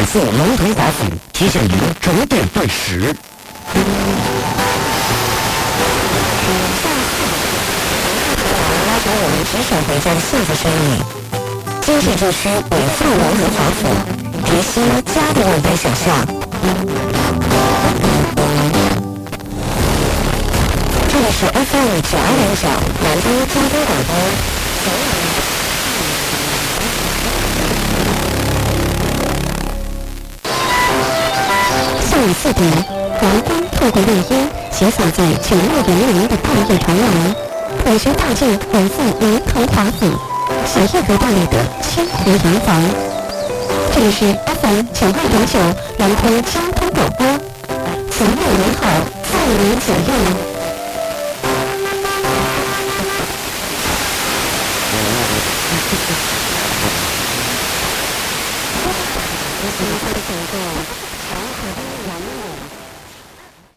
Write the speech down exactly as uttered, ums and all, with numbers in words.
色龙头华府提醒您整点对时。拉长我们只手回家的幸福生意。今日就需北侧龙头华府，决心家的万般想象。这里是 F M 九二点九南都交通广播。下午四点，阳光透过绿荫，斜洒在九月圆明的半夜长廊。北学大郡文字龙头华府，小叶河大里的千湖洋房。这里是 F M 九二点九南通交通广播。服务您好，在您左右。这是一个整个长河的